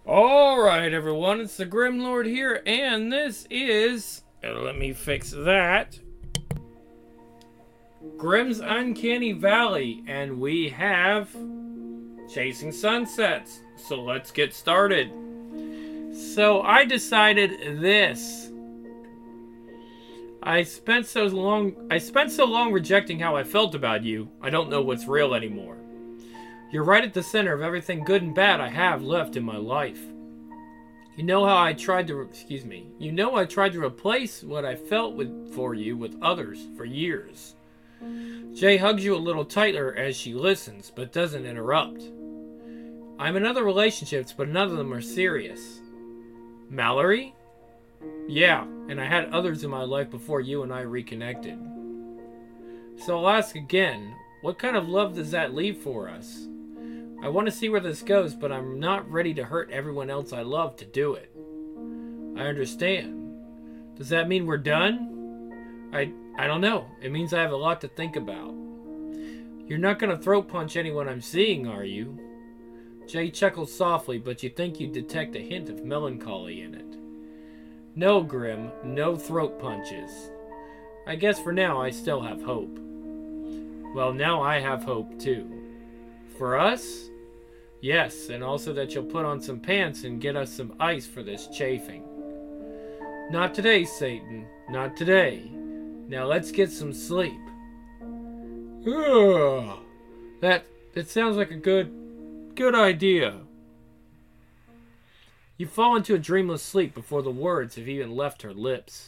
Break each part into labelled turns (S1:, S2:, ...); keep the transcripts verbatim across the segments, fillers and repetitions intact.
S1: Alright, everyone, it's the Grim Lord here, and this is. Uh, let me fix that. Grimm's Uncanny Valley, and we have. Chasing Sunsets. So let's get started. So I decided this. I spent so long. I spent so long rejecting how I felt about you, I don't know what's real anymore. You're right at the center of everything good and bad I have left in my life. You know how I tried to, excuse me, you know I tried to replace what I felt with, for you with others for years. Jay hugs you a little tighter as she listens, but doesn't interrupt. I'm in other relationships, but none of them are serious. Mallory? Yeah, and I had others in my life before you and I reconnected. So I'll ask again, what kind of love does that leave for us? I want to see where this goes, but I'm not ready to hurt everyone else I love to do it. I understand. Does that mean we're done? I I don't know. It means I have a lot to think about. You're not going to throat punch anyone I'm seeing, are you? Jay chuckles softly, but you think you detect a hint of melancholy in it. No, Grim, no throat punches. I guess for now I still have hope. Well, now I have hope too. For us? Yes, and also that you'll put on some pants and get us some ice for this chafing. Not today, Satan. Not today. Now let's get some sleep. Ugh. That, that sounds like a good, good idea. You fall into a dreamless sleep before the words have even left her lips.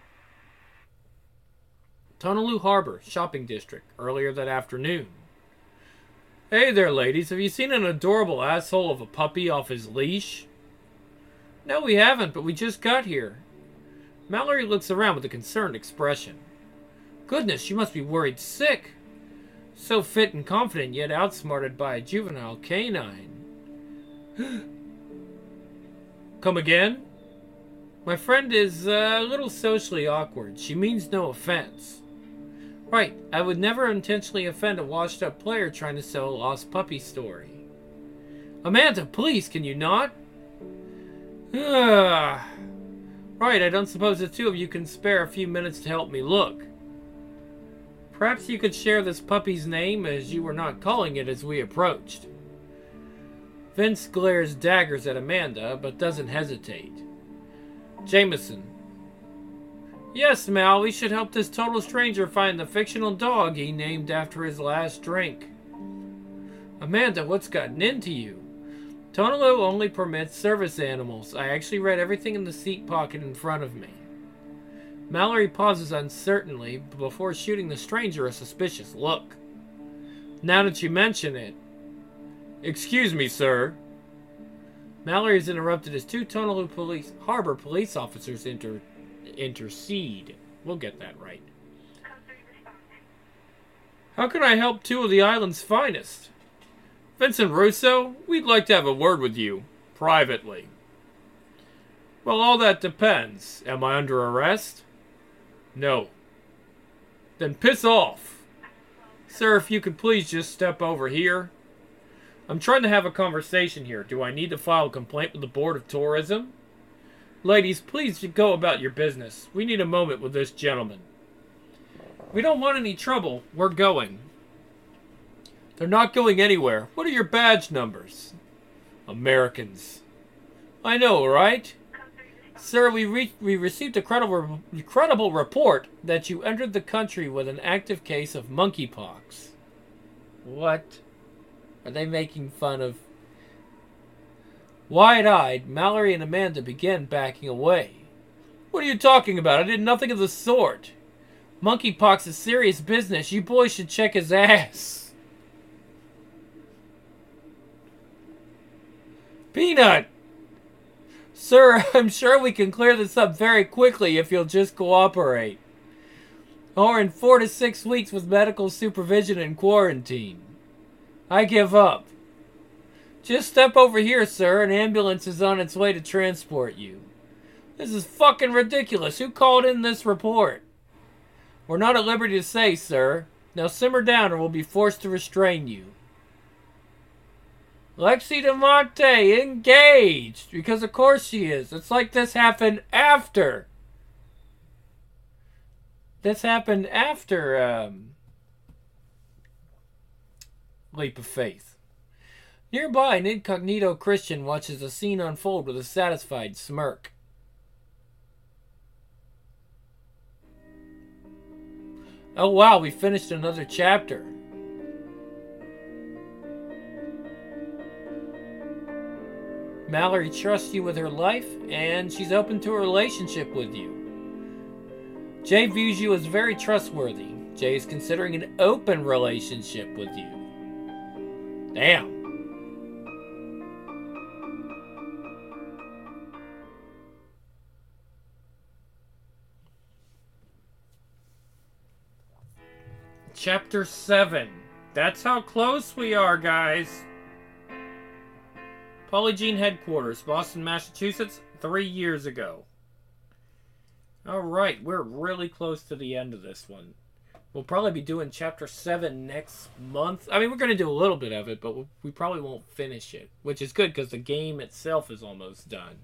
S1: Honolulu Harbor, shopping district, earlier that afternoon. Hey there, ladies. Have you seen an adorable asshole of a puppy off his leash? No, we haven't, but we just got here. Mallory looks around with a concerned expression. Goodness, you must be worried sick. So fit and confident, yet outsmarted by a juvenile canine. Come again? My friend is uh, a little socially awkward. She means no offense. Right, I would never intentionally offend a washed-up player trying to sell a lost puppy story. Amanda, please, can you not? Ugh. Right, I don't suppose the two of you can spare a few minutes to help me look. Perhaps you could share this puppy's name, as you were not calling it as we approached. Vince glares daggers at Amanda, but doesn't hesitate. Jameson. Yes, Mal, we should help this total stranger find the fictional dog he named after his last drink. Amanda, what's gotten into you? Tonalo only permits service animals. I actually read everything in the seat pocket in front of me. Mallory pauses uncertainly before shooting the stranger a suspicious look. Now that you mention it. Excuse me, sir. Mallory is interrupted as two Honolulu police, Harbor police officers enter, intercede. We'll get that right. How can I help two of the island's finest? Vincent Russo, we'd like to have a word with you, privately. Well, all that depends. Am I under arrest? No. Then piss off. Sir, if you could please just step over here. I'm trying to have a conversation here. Do I need to file a complaint with the Board of Tourism? Ladies, please go about your business. We need a moment with this gentleman. We don't want any trouble. We're going. They're not going anywhere. What are your badge numbers? Americans. I know, right? Sir, we re we received a credible, credible report that you entered the country with an active case of monkeypox. What? Are they making fun of... Wide-eyed, Mallory and Amanda began backing away. What are you talking about? I did nothing of the sort. Monkeypox is serious business. You boys should check his ass. Peanut! Sir, I'm sure we can clear this up very quickly if you'll just cooperate. Or in four to six weeks with medical supervision and quarantine. I give up. Just step over here, sir. An ambulance is on its way to transport you. This is fucking ridiculous. Who called in this report? We're not at liberty to say, sir. Now simmer down or we'll be forced to restrain you. Lexi DeMonte engaged! Because of course she is. It's like this happened after. This happened after um, Leap of Faith. Nearby, an incognito Christian watches the scene unfold with a satisfied smirk. Oh wow, we finished another chapter. Mallory trusts you with her life, and she's open to a relationship with you. Jay views you as very trustworthy. Jay is considering an open relationship with you. Damn. Chapter seven. That's how close we are, guys. Polygene Headquarters, Boston, Massachusetts, three years ago. Alright, we're really close to the end of this one. We'll probably be doing Chapter seven next month. I mean, we're going to do a little bit of it, but we probably won't finish it. Which is good, because the game itself is almost done.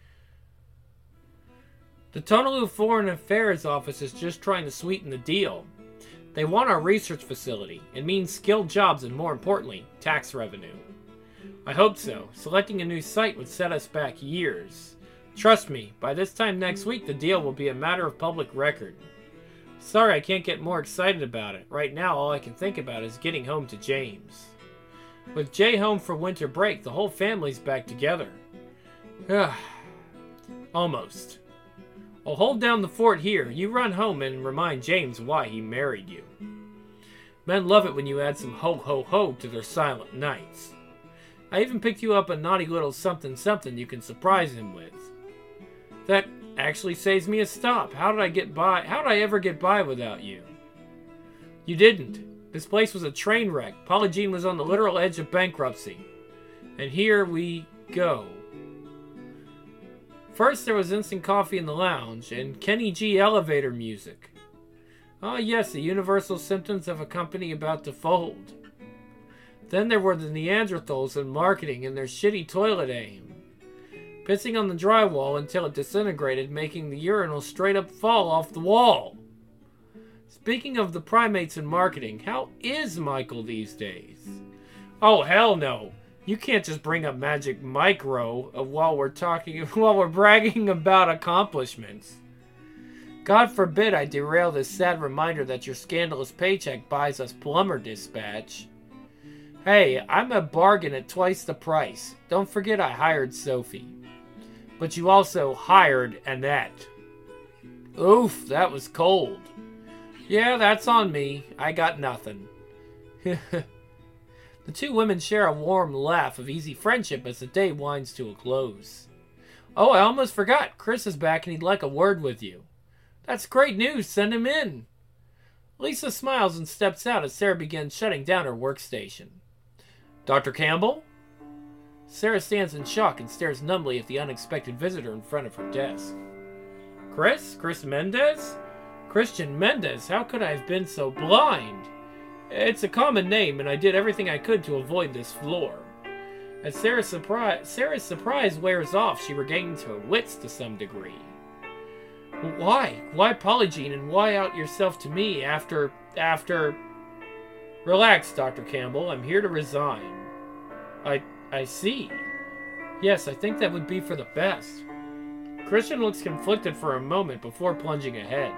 S1: The Honolulu Foreign Affairs Office is just trying to sweeten the deal. They want our research facility. It means skilled jobs and, more importantly, tax revenue. I hope so. Selecting a new site would set us back years. Trust me, by this time next week, the deal will be a matter of public record. Sorry I can't get more excited about it. Right now, all I can think about is getting home to James. With Jay home for winter break, the whole family's back together. Almost. I'll hold down the fort here. You run home and remind James why he married you. Men love it when you add some ho-ho-ho to their silent nights. I even picked you up a naughty little something-something you can surprise him with. That actually saves me a stop. How did I get by? How did I ever get by without you? You didn't. This place was a train wreck. Polygene was on the literal edge of bankruptcy. And here we go. First there was instant coffee in the lounge and Kenny G elevator music. Ah yes, the universal symptoms of a company about to fold. Then there were the Neanderthals in marketing and their shitty toilet aim. Pissing on the drywall until it disintegrated, making the urinal straight up fall off the wall. Speaking of the primates in marketing, how is Michael these days? Oh, hell no. You can't just bring up Magic Micro while we're talking, while we're bragging about accomplishments. God forbid I derail this sad reminder that your scandalous paycheck buys us plumber dispatch. Hey, I'm a bargain at twice the price. Don't forget I hired Sophie. But you also hired Annette. Oof, that was cold. Yeah, that's on me. I got nothing. The two women share a warm laugh of easy friendship as the day winds to a close. Oh, I almost forgot. Chris is back and he'd like a word with you. That's great news. Send him in. Lisa smiles and steps out as Sarah begins shutting down her workstation. Doctor Campbell? Sarah stands in shock and stares numbly at the unexpected visitor in front of her desk. Chris? Chris Mendez? Christian Mendez? How could I have been so blind? It's a common name, and I did everything I could to avoid this floor. As Sarah's surprise, Sarah's surprise wears off, she regains her wits to some degree. Why? Why Polygene, and why out yourself to me after... after... Relax, Doctor Campbell. I'm here to resign. I... I see. Yes, I think that would be for the best. Christian looks conflicted for a moment before plunging ahead.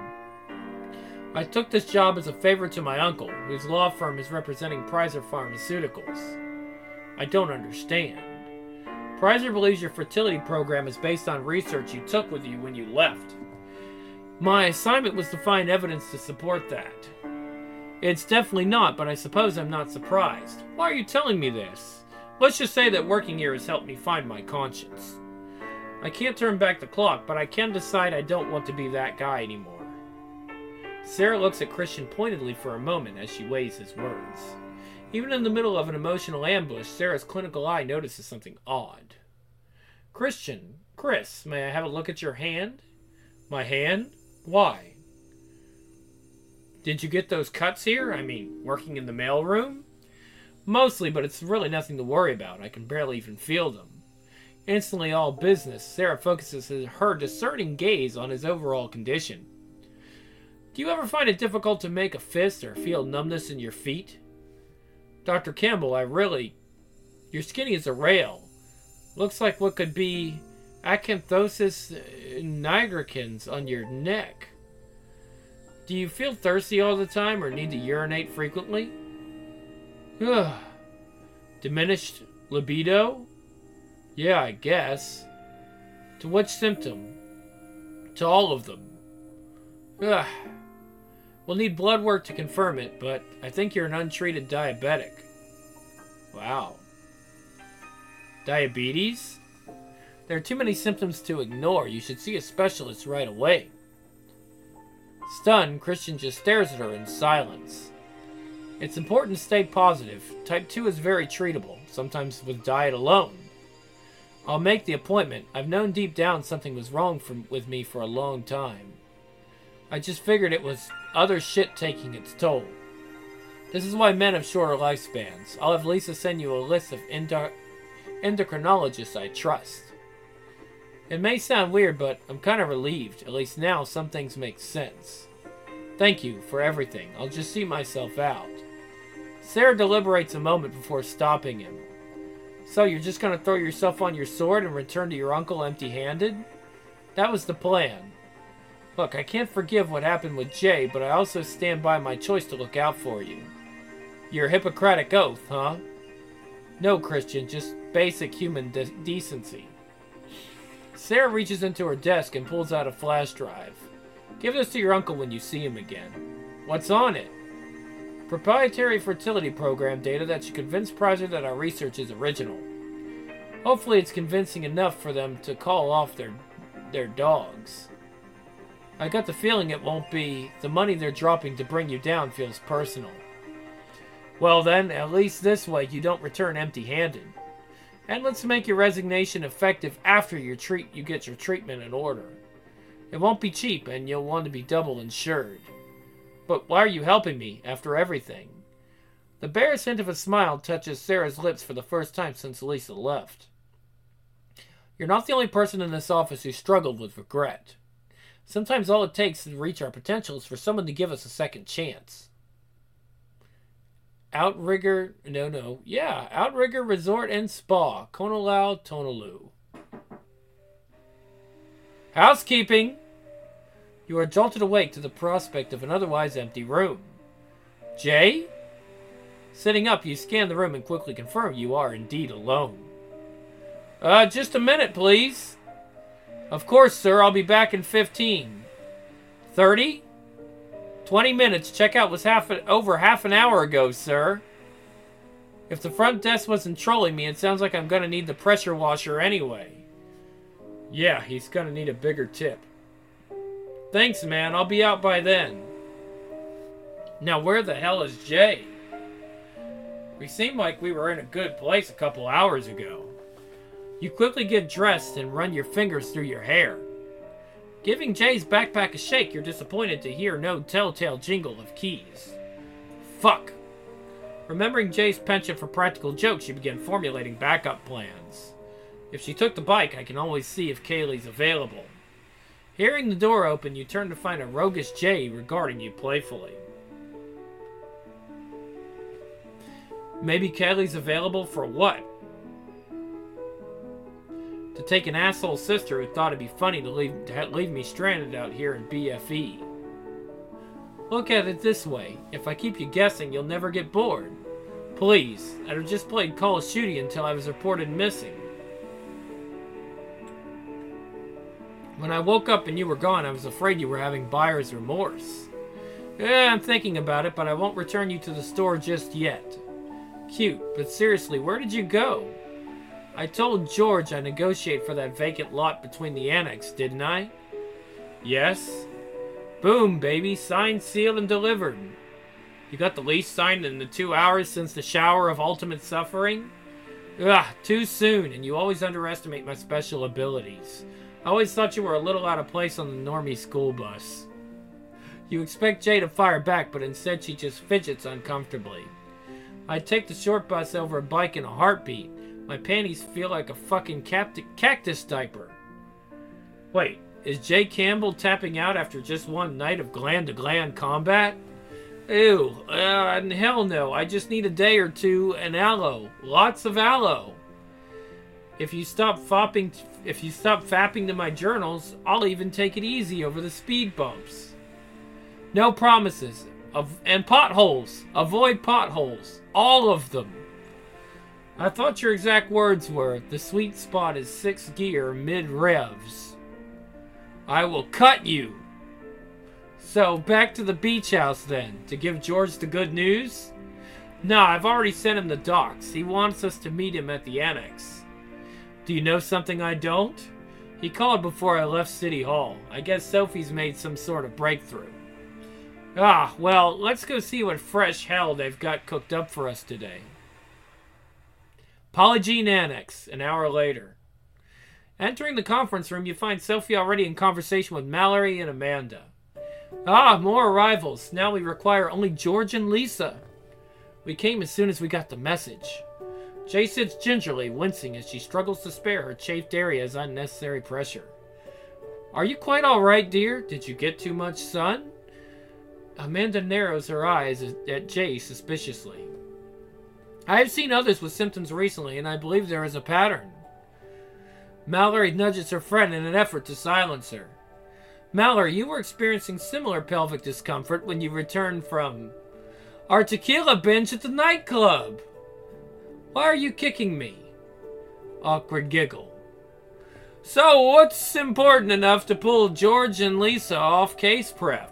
S1: I took this job as a favor to my uncle, whose law firm is representing Prizer Pharmaceuticals. I don't understand. Prizer believes your fertility program is based on research you took with you when you left. My assignment was to find evidence to support that. It's definitely not, but I suppose I'm not surprised. Why are you telling me this? Let's just say that working here has helped me find my conscience. I can't turn back the clock, but I can decide I don't want to be that guy anymore. Sarah looks at Christian pointedly for a moment as she weighs his words. Even in the middle of an emotional ambush, Sarah's clinical eye notices something odd. Christian, Chris, may I have a look at your hand? My hand? Why? Did you get those cuts here? I mean, working in the mailroom? Mostly, but it's really nothing to worry about. I can barely even feel them. Instantly all business, Sarah focuses her discerning gaze on his overall condition. Do you ever find it difficult to make a fist or feel numbness in your feet? Doctor Campbell, I really... You're skinny as a rail. Looks like what could be acanthosis nigricans on your neck. Do you feel thirsty all the time or need to urinate frequently? Ugh. Diminished libido? Yeah, I guess. To which symptom? To all of them. Ugh. We'll need blood work to confirm it, but I think you're an untreated diabetic. Wow. Diabetes? There are too many symptoms to ignore. You should see a specialist right away. Stunned, Christian just stares at her in silence. It's important to stay positive. Type two is very treatable, sometimes with diet alone. I'll make the appointment. I've known deep down something was wrong for, with me for a long time. I just figured it was other shit taking its toll. This is why men have shorter lifespans. I'll have Lisa send you a list of endo endocrinologists I trust. It may sound weird, but I'm kind of relieved. At least now some things make sense. Thank you for everything. I'll just see myself out. Sarah deliberates a moment before stopping him. So you're just going to throw yourself on your sword and return to your uncle empty-handed? That was the plan. Look, I can't forgive what happened with Jay, but I also stand by my choice to look out for you. Your Hippocratic oath, huh? No, Christian, just basic human de decency. Sarah reaches into her desk and pulls out a flash drive. Give this to your uncle when you see him again. What's on it? Proprietary fertility program data that should convince Pryzer that our research is original. Hopefully it's convincing enough for them to call off their, their dogs. I got the feeling it won't be. The money they're dropping to bring you down feels personal. Well then, at least this way you don't return empty-handed. And let's make your resignation effective after your treat you get your treatment in order. It won't be cheap and you'll want to be double insured. But why are you helping me after everything? The barest hint of a smile touches Sarah's lips for the first time since Lisa left. You're not the only person in this office who struggled with regret. Sometimes all it takes to reach our potential is for someone to give us a second chance. Outrigger, no, no, yeah, Outrigger Resort and Spa, Konolau, Tonolu. Housekeeping! You are jolted awake to the prospect of an otherwise empty room. Jay? Sitting up, you scan the room and quickly confirm you are indeed alone. Uh, just a minute, please. Of course, sir, I'll be back in fifteen. thirty? twenty minutes. Checkout was half an, over half an hour ago, sir. If the front desk wasn't trolling me, it sounds like I'm going to need the pressure washer anyway. Yeah, he's going to need a bigger tip. Thanks, man. I'll be out by then. Now, where the hell is Jay? We seemed like we were in a good place a couple hours ago. You quickly get dressed and run your fingers through your hair. Giving Jay's backpack a shake, you're disappointed to hear no telltale jingle of keys. Fuck. Remembering Jay's penchant for practical jokes, you begin formulating backup plans. If she took the bike, I can always see if Kaylee's available. Hearing the door open, you turn to find a roguish Jay regarding you playfully. Maybe Kaylee's available for what? To take an asshole sister who thought it'd be funny to leave, to leave me stranded out here in B F E. Look at it this way. If I keep you guessing, you'll never get bored. Please, I'd have just played Call of Duty until I was reported missing. When I woke up and you were gone, I was afraid you were having buyer's remorse. Yeah, I'm thinking about it, but I won't return you to the store just yet. Cute, but seriously, where did you go? I told George I negotiate for that vacant lot between the annex, didn't I? Yes. Boom, baby. Signed, sealed, and delivered. You got the lease signed in the two hours since the shower of ultimate suffering? Ugh, too soon, and you always underestimate my special abilities. I always thought you were a little out of place on the normie school bus. You expect Jay to fire back, but instead she just fidgets uncomfortably. I'd take the short bus over a bike in a heartbeat. My panties feel like a fucking capt- cactus diaper. Wait, is Jay Campbell tapping out after just one night of gland-to-gland combat? Ew, uh, and hell no, I just need a day or two and aloe. Lots of aloe. If you stop fopping, if you stop fapping to my journals, I'll even take it easy over the speed bumps. No promises. Of, and potholes. Avoid potholes. All of them. I thought your exact words were, the sweet spot is sixth gear mid-revs. I will cut you. So, back to the beach house then, to give George the good news? Nah, I've already sent him the docs. He wants us to meet him at the annex. Do you know something I don't? He called before I left City Hall. I guess Sophie's made some sort of breakthrough. Ah, well, let's go see what fresh hell they've got cooked up for us today. Polygene Annex, an hour later. Entering the conference room, you find Sophie already in conversation with Mallory and Amanda. Ah, more arrivals. Now we require only George and Lisa. We came as soon as we got the message. Jay sits gingerly, wincing as she struggles to spare her chafed area as unnecessary pressure. Are you quite all right, dear? Did you get too much sun? Amanda narrows her eyes at Jay suspiciously. I have seen others with symptoms recently, and I believe there is a pattern. Mallory nudges her friend in an effort to silence her. Mallory, you were experiencing similar pelvic discomfort when you returned from our tequila binge at the nightclub. Why are you kicking me? Awkward giggle. So, what's important enough to pull George and Lisa off case prep?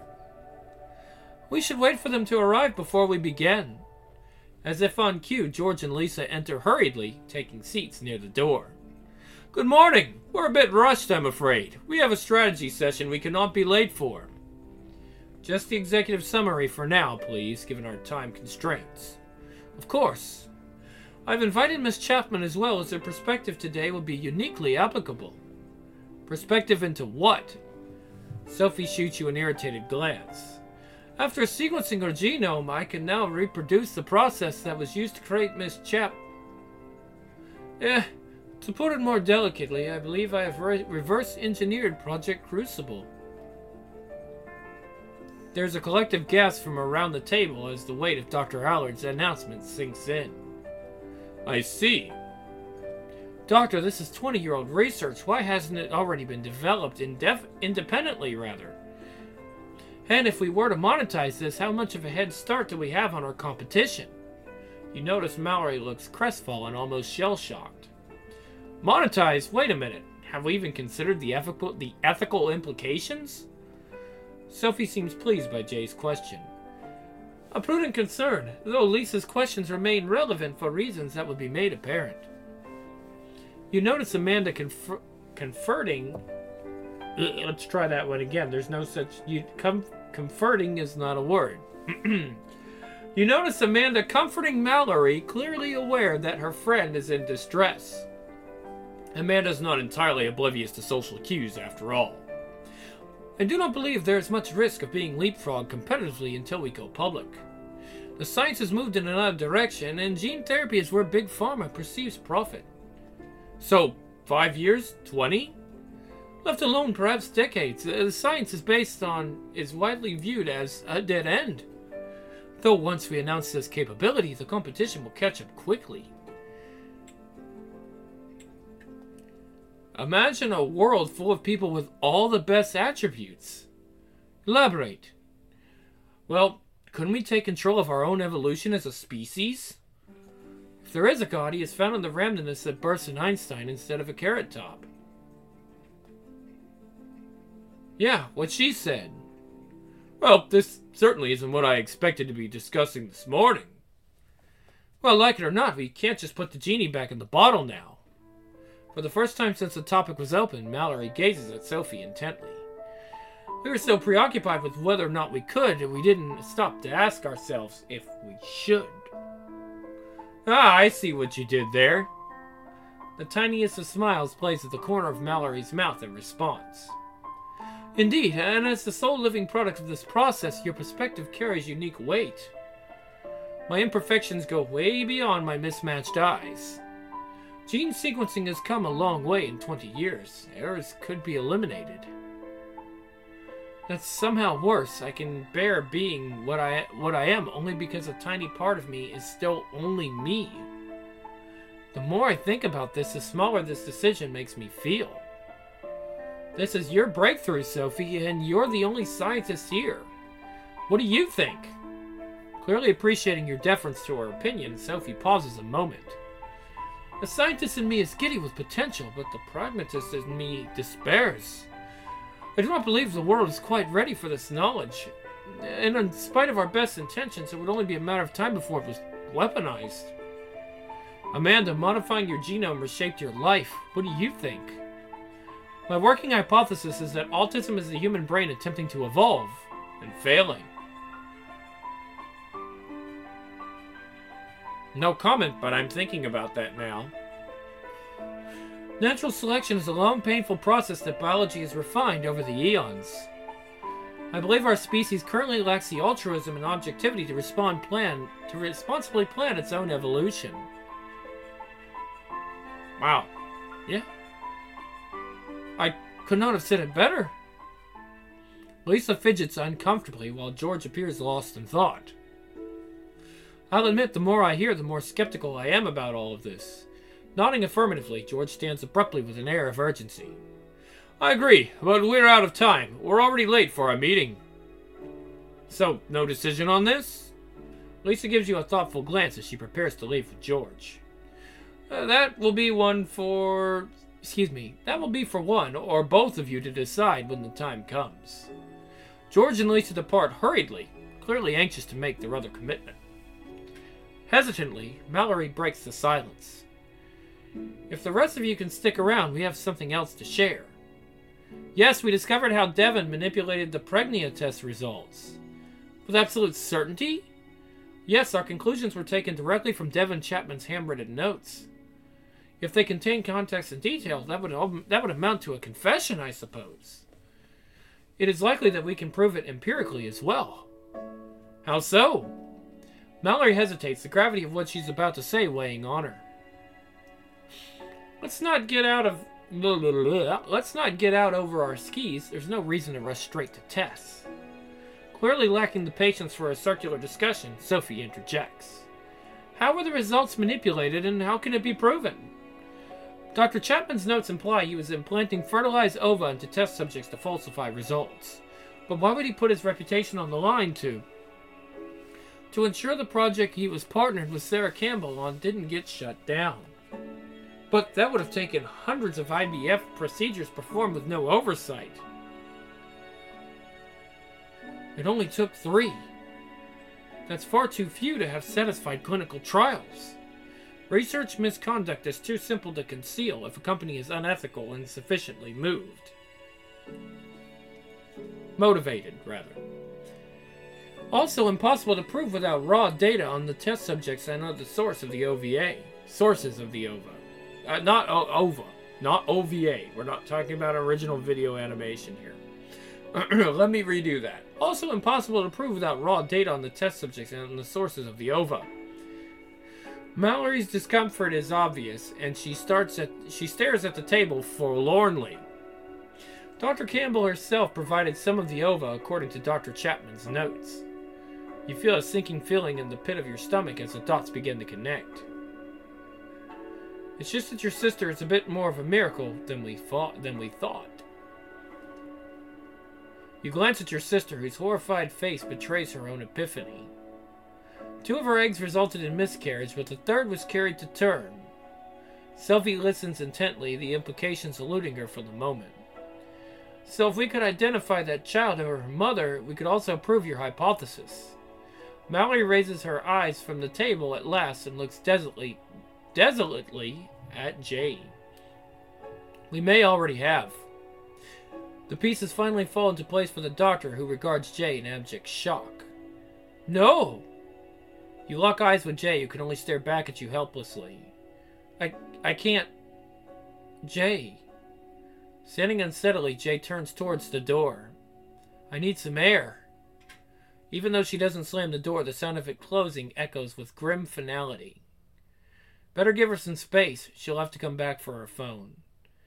S1: We should wait for them to arrive before we begin. As if on cue, George and Lisa enter hurriedly, taking seats near the door. Good morning. We're a bit rushed, I'm afraid. We have a strategy session we cannot be late for. Just the executive summary for now, please, given our time constraints. Of course. I've invited Miss Chapman as well, as her perspective today will be uniquely applicable. Perspective into what? Sophie shoots you an irritated glance. After sequencing her genome, I can now reproduce the process that was used to create Miss Chap... Eh, to put it more delicately, I believe I have re- reverse-engineered Project Crucible. There's a collective gasp from around the table as the weight of Doctor Allard's announcement sinks in. I see. Doctor, this is twenty-year-old research. Why hasn't it already been developed indef- independently, rather? And if we were to monetize this, how much of a head start do we have on our competition? You notice Mallory looks crestfallen, almost shell-shocked. Monetize? Wait a minute. Have we even considered the ethical, the ethical implications? Sophie seems pleased by Jay's question. A prudent concern, though Lisa's questions remain relevant for reasons that would be made apparent. You notice Amanda confer- conferring... Let's try that one again. There's no such... You, com- comforting is not a word. You notice Amanda comforting Mallory, clearly aware that her friend is in distress. Amanda's not entirely oblivious to social cues, after all. I do not believe there is much risk of being leapfrogged competitively until we go public. The science has moved in another direction, and gene therapy is where Big Pharma perceives profit. So, five years? Twenty? Left alone, perhaps decades. The science is based on, is widely viewed as a dead end. Though once we announce this capability, the competition will catch up quickly. Imagine a world full of people with all the best attributes. Elaborate. Well, couldn't we take control of our own evolution as a species? If there is a god, he is found in the randomness that births an Einstein instead of a Carrot Top. Yeah, what she said. Well, this certainly isn't what I expected to be discussing this morning. Well, like it or not, we can't just put the genie back in the bottle now. For the first time since the topic was open, Mallory gazes at Sophie intently. We were so preoccupied with whether or not we could, we didn't stop to ask ourselves if we should. Ah, I see what you did there. The tiniest of smiles plays at the corner of Mallory's mouth in response. Indeed, and as the sole living product of this process, your perspective carries unique weight. My imperfections go way beyond my mismatched eyes. Gene sequencing has come a long way in twenty years. Errors could be eliminated. That's somehow worse. I can bear being what I what I am only because a tiny part of me is still only me. The more I think about this, the smaller this decision makes me feel. This is your breakthrough, Sophie, and you're the only scientist here. What do you think? Clearly appreciating your deference to her opinion, Sophie pauses a moment. The scientist in me is giddy with potential, but the pragmatist in me despairs. I do not believe the world is quite ready for this knowledge, and in spite of our best intentions, it would only be a matter of time before it was weaponized. Amanda, modifying your genome reshaped your life. What do you think? My working hypothesis is that autism is the human brain attempting to evolve, and failing. No comment, but I'm thinking about that now. Natural selection is a long, painful process that biology has refined over the eons. I believe our species currently lacks the altruism and objectivity to respond plan to responsibly plan its own evolution. Wow. Yeah. I could not have said it better. Lisa fidgets uncomfortably while George appears lost in thought. I'll admit, the more I hear, the more skeptical I am about all of this. Nodding affirmatively, George stands abruptly with an air of urgency. I agree, but we're out of time. We're already late for our meeting. So, no decision on this? Lisa gives you a thoughtful glance as she prepares to leave with George. Uh, that will be one for... Excuse me. That will be for one, or both of you to decide when the time comes. George and Lisa depart hurriedly, clearly anxious to make their other commitment. Hesitantly, Mallory breaks the silence. If the rest of you can stick around, we have something else to share. Yes, we discovered how Devon manipulated the Pregnia test results. With absolute certainty? Yes, our conclusions were taken directly from Devon Chapman's handwritten notes. If they contain context and detail, that would, that would amount to a confession, I suppose. It is likely that we can prove it empirically as well. How so? Mallory hesitates, the gravity of what she's about to say weighing on her. Let's not get out of... Blah, blah, blah. Let's not get out over our skis. There's no reason to rush straight to tests. Clearly lacking the patience for a circular discussion, Sophie interjects. How were the results manipulated, and how can it be proven? Doctor Chapman's notes imply he was implanting fertilized ova into test subjects to falsify results. But why would he put his reputation on the line to... To ensure the project he was partnered with Sarah Campbell on didn't get shut down. But that would have taken hundreds of I V F procedures performed with no oversight. It only took three. That's far too few to have satisfied clinical trials. Research misconduct is too simple to conceal if a company is unethical and sufficiently moved. Motivated, rather. Also impossible to prove without raw data on the test subjects and on the source of the O V A. Sources of the ova. Uh, not o- OVA. Not O V A. We're not talking about original video animation here. Let me redo that. Also impossible to prove without raw data on the test subjects and on the sources of the ova. Mallory's discomfort is obvious, and she starts at she stares at the table forlornly. Doctor Campbell herself provided some of the ova according to Doctor Chapman's notes. You feel a sinking feeling in the pit of your stomach as the dots begin to connect. It's just that your sister is a bit more of a miracle than we thought. Than we thought. You glance at your sister, whose horrified face betrays her own epiphany. Two of her eggs resulted in miscarriage, but the third was carried to term. Sophie listens intently, the implications eluding her for the moment. So if we could identify that child or her mother, we could also prove your hypothesis. Mallory raises her eyes from the table at last and looks desolately, desolately at Jay. We may already have. The pieces finally fall into place for the doctor, who regards Jay in abject shock. No! You lock eyes with Jay, who can only stare back at you helplessly. I... I can't... Jay... Standing unsteadily, Jay turns towards the door. I need some air. Even though she doesn't slam the door, the sound of it closing echoes with grim finality. Better give her some space. She'll have to come back for her phone.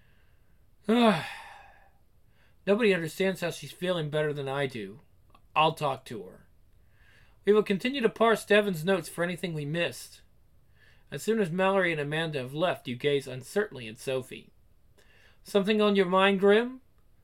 S1: Nobody understands how she's feeling better than I do. I'll talk to her. We will continue to parse Devon's notes for anything we missed. As soon as Mallory and Amanda have left, you gaze uncertainly at Sophie. Something on your mind, Grim?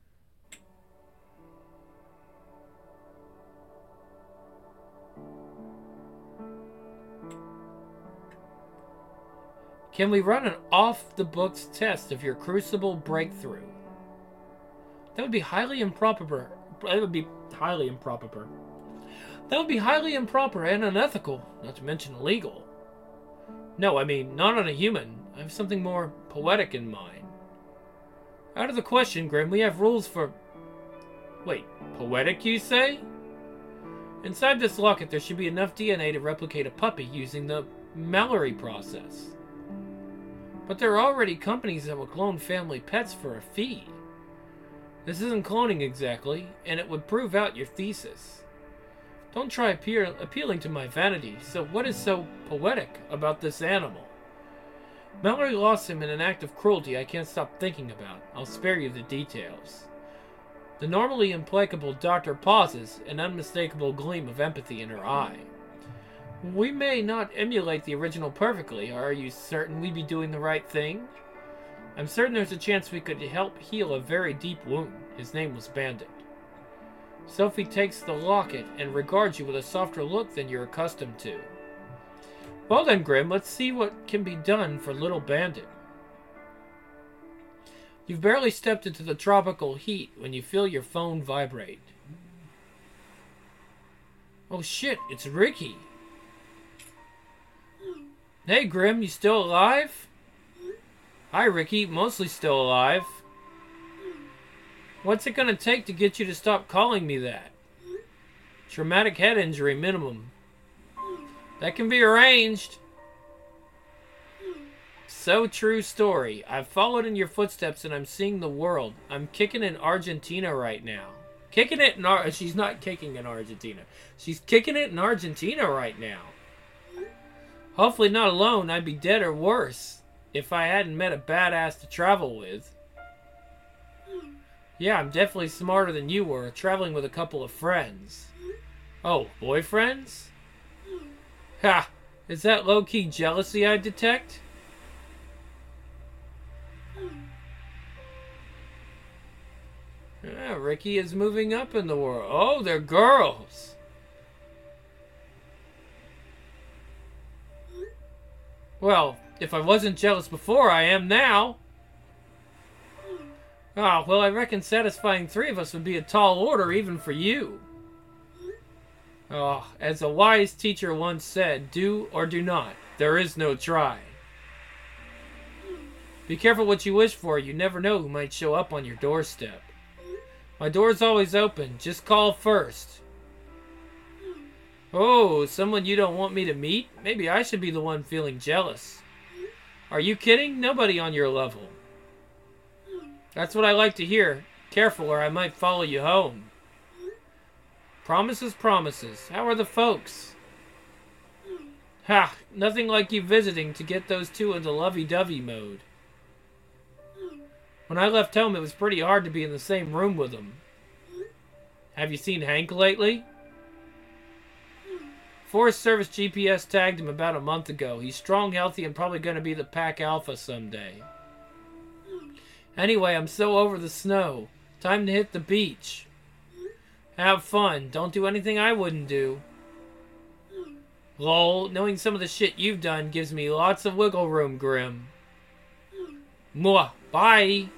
S1: Can we run an off-the-books test of your Crucible breakthrough? That would be highly improper. That would be highly improper. That would be highly improper and unethical, not to mention illegal. No, I mean, not on a human. I have something more poetic in mind. Out of the question, Grim. We have rules for... Wait, poetic, you say? Inside this locket, there should be enough D N A to replicate a puppy using the Mallory process. But there are already companies that will clone family pets for a fee. This isn't cloning exactly, and it would prove out your thesis. Don't try appear, appealing to my vanity, so what is so poetic about this animal? Mallory lost him in an act of cruelty I can't stop thinking about. I'll spare you the details. The normally implacable doctor pauses, an unmistakable gleam of empathy in her eye. We may not emulate the original perfectly. Are you certain we'd be doing the right thing? I'm certain there's a chance we could help heal a very deep wound. His name was Bandit. Sophie takes the locket and regards you with a softer look than you're accustomed to. Well then, Grim, let's see what can be done for little Bandit. You've barely stepped into the tropical heat when you feel your phone vibrate. Oh shit, it's Ricky. Hey, Grim, you still alive? Hi, Ricky. Mostly still alive. What's it gonna take to get you to stop calling me that? Traumatic head injury, minimum. That can be arranged. So true story. I've followed in your footsteps and I'm seeing the world. I'm kicking in Argentina right now. Kicking it in Ar- She's not kicking in Argentina. She's kicking it in Argentina right now. Hopefully not alone. I'd be dead or worse if I hadn't met a badass to travel with. Yeah, I'm definitely smarter than you were, traveling with a couple of friends. Oh, boyfriends? Ha! Is that low-key jealousy I detect? Yeah, Ricky is moving up in the world. Oh, they're girls! Well, if I wasn't jealous before, I am now. Ah, well, I reckon satisfying three of us would be a tall order even for you. Oh, as a wise teacher once said, do or do not. There is no try. Be careful what you wish for. You never know who might show up on your doorstep. My door's always open. Just call first. Oh, someone you don't want me to meet? Maybe I should be the one feeling jealous. Are you kidding? Nobody on your level. That's what I like to hear. Careful or I might follow you home. Promises, promises. How are the folks? Ha! Nothing like you visiting to get those two into lovey-dovey mode. When I left home, it was pretty hard to be in the same room with them. Have you seen Hank lately? Forest Service G P S tagged him about a month ago. He's strong, healthy, and probably going to be the pack alpha someday. Anyway, I'm so over the snow. Time to hit the beach. Have fun. Don't do anything I wouldn't do. Lol, knowing some of the shit you've done gives me lots of wiggle room, Grim. Mwah. Bye.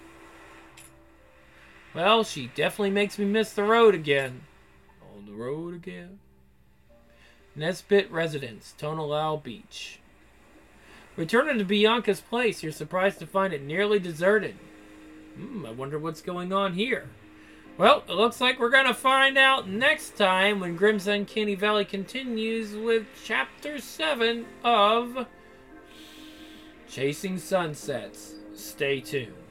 S1: Well, she definitely makes me miss the road again. On the road again. Nesbit Residence, Tonalao Beach. Returning to Bianca's place, you're surprised to find it nearly deserted. Hmm, I wonder what's going on here. Well, it looks like we're going to find out next time when Grim's Uncanny Valley continues with Chapter seven of Chasing Sunsets. Stay tuned.